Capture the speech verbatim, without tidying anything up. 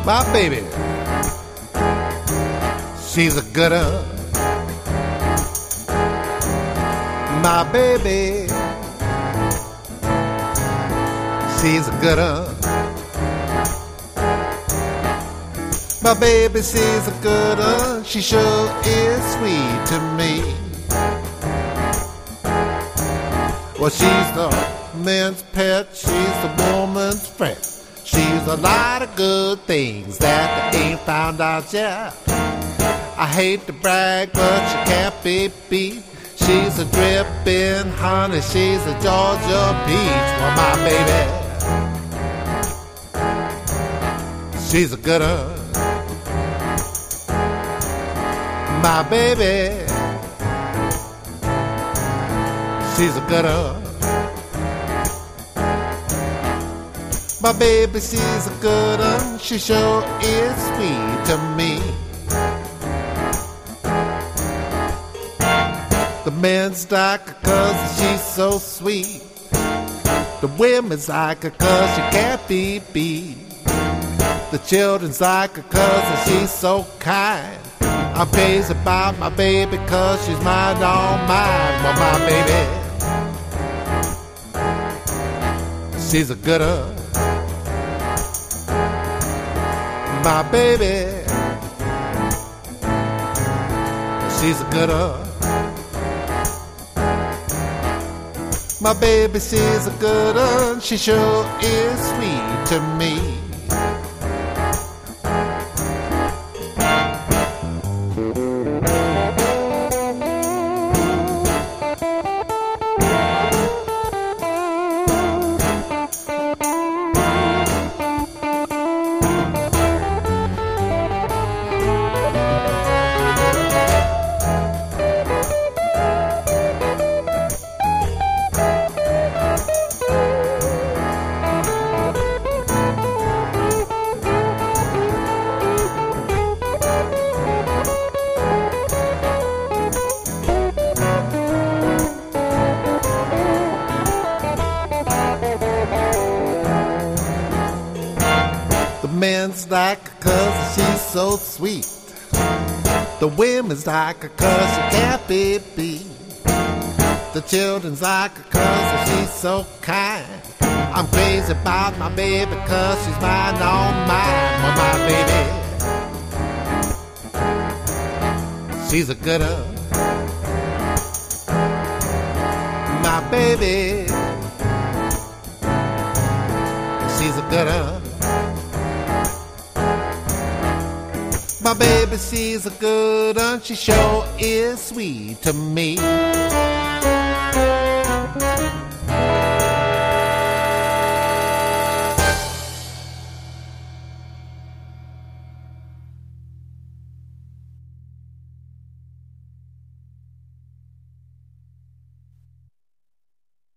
My baby, she's a good one. My baby, she's a good one. My baby, she's a good one. She sure is sweet to me. Well, she's the man's pet, she's the woman's friend. She's a lot of good things that they ain't found out yet. I hate to brag, but she can't be beat. She's a dripping honey, she's a Georgia peach. Well, my baby, she's a good one. My baby, she's a good one. My baby, she's a good one. She sure is sweet to me. The men's like her 'cause she's so sweet. The women's like her 'cause she can't be beat. The children's like her 'cause she's so kind. I'm crazy about my baby 'cause she's mine, all mine. Well, my baby, she's a good one. My baby, she's a good one. My baby, she's a good one. She sure is sweet to me. The men's like her 'cause she's so sweet. The women's like her 'cause she can't be beat. The children's like her 'cause she's so kind. I'm crazy about my baby 'cause she's mine, all mine. Well, my baby, she's a good one. My baby, she's a good one. My baby, she's a good one. She sure is sweet to me.